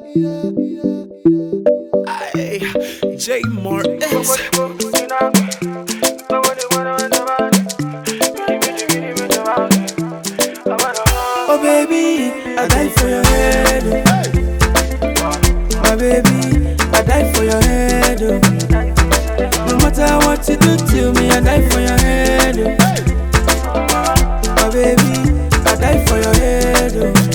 Aye, J Martins. Oh baby, I die for your head. My baby, I die for your head. No matter what you do to me, I die for your head. My baby, I die for your head.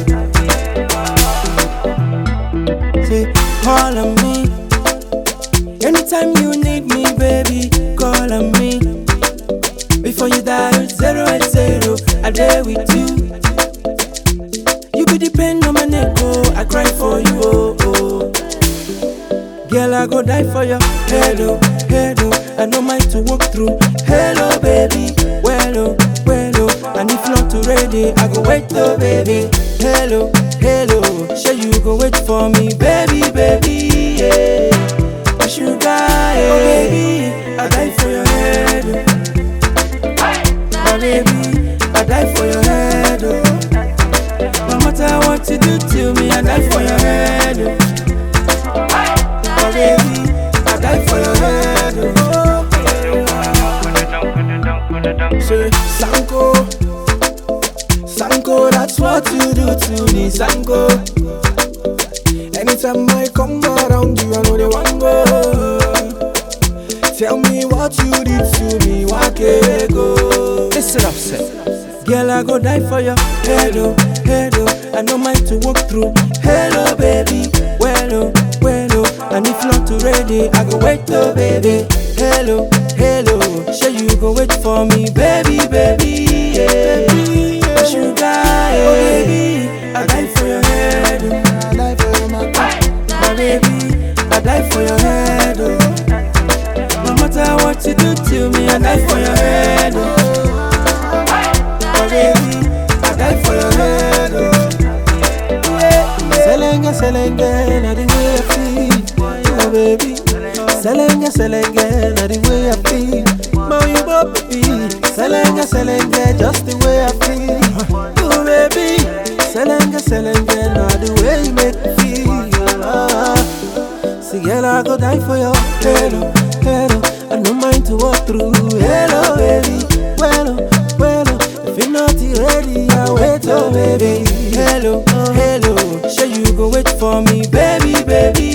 Say, call on me. Anytime you need me, baby, call on me. Before you dial 080, I there with you. You be the pen on my neck, oh, I cry for you, oh, oh. Girl, I go die for you. Hello, hello, I no mind to walk through. Hello, baby, well, and if not ready, I go wait, oh, baby. Hello, hello, sure you go wait for me, baby, baby, yeah. My sugar, yeah. Oh, baby, I die for your head. My baby, I die for your head, oh. No matter what you do to me, I die for your head, oh. My baby, I die for your head, oh. Say, Sanko, Sanko, that's what you do to me, Sanko. Anytime I come around you, I know they want go. Tell me what you did to me, why can't go? Listen up, say. Girl, I go die for you. Hello, hello, I no mind to walk through. Hello, baby, well, and if not ready, I go wait, oh, baby. Hello, hello, sure you go wait for me, baby, baby, yeah. My sugar, yeah. Oh, baby, I die for your head, oh. I die for your my baby, I die for your head, oh. No matter what you do to me, I die for your head, oh. My baby, I die for your head, oh. Yeah. Selenge, na the way I feel, my baby. Selenge, na the way I feel, my baby. Selenge, just the way I feel, oh baby. Selenge, na the way you make me feel. See, girl, I go die for you. Hello, hello, I no mind to walk through. Hello, baby, well, if you're not ready, I wait, oh baby. Hello, hello, sure you go wait for me, baby, baby.